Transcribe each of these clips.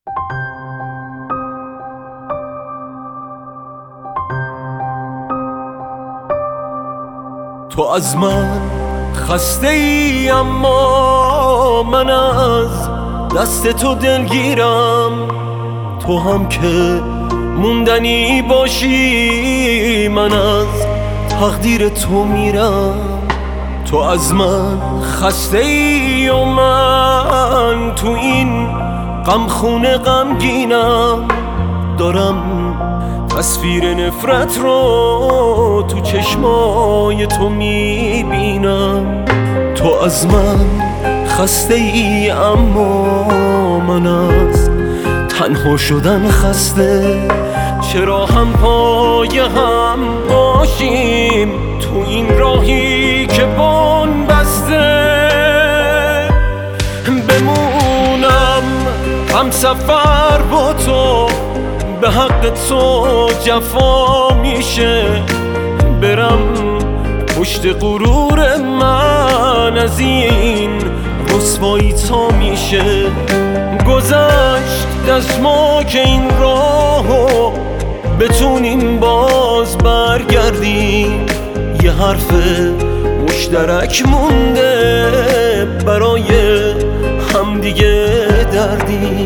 تو از من خسته ای اما من از دست تو دلگیرم. تو هم که موندنی باشی من از تقدیر تو میرم. تو از من خسته ای و من تو این غمخونه غمگینم. دارم تصویر نفرت رو تو چشمای تو میبینم. تو از من خسته ای اما من از تنها شدن خسته. چرا هم پای هم باشیم تو این راهی که بن بسته. بمونم هم سفر با تو، به حق تو جفا میشه. برم پشت غرور من، از این رسوایی تا میشه. گذشت دست ما که این راهو بتونیم باز برگردیم. یه حرف مشترک مونده برای همدیگه دردیم.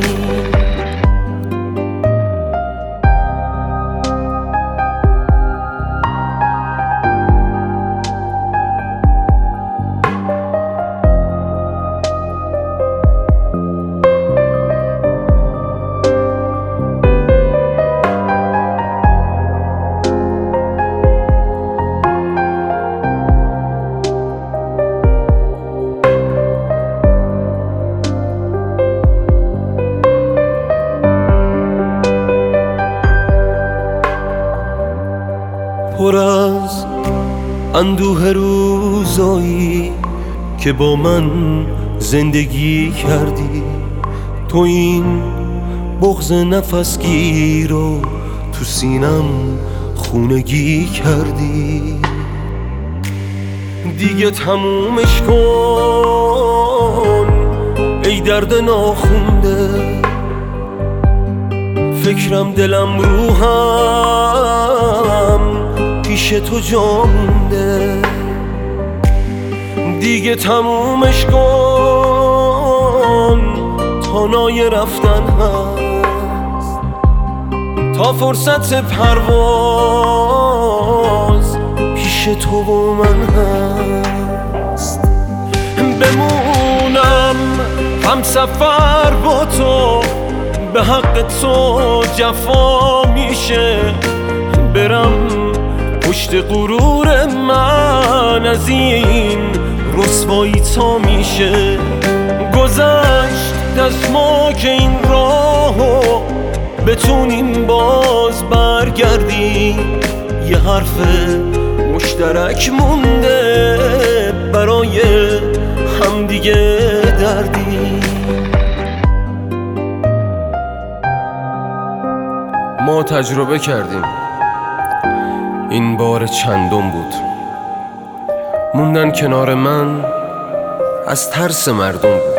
پر از اندوه روزایی که با من زندگی کردی. تو این بغض نفسگیر رو تو سینم خونگی کردی. دیگه تمومش کن ای درد ناخونده. فکرم دلم روحم پیش تو جا مونده. دیگه تمومش کن تا نای رفتن هست، تا فرصت پرواز پیش تو و من هست. بمونم هم سفر با تو، به حق تو جفا میشه. برم پشت غرور من، از این رسوایی تا میشه. گذشت دست ما که این راهو بتونیم باز برگردیم. یه حرف مشترک مونده برای همدیگه دردیم. ما تجربه کردیم، این بار چندم بود. موندن کنار من از ترس مردم بود.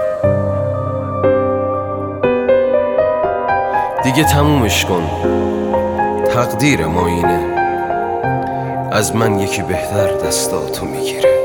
دیگه تمومش کن، تقدیر ما اینه. از من یکی بهتر دستاتو میگیره.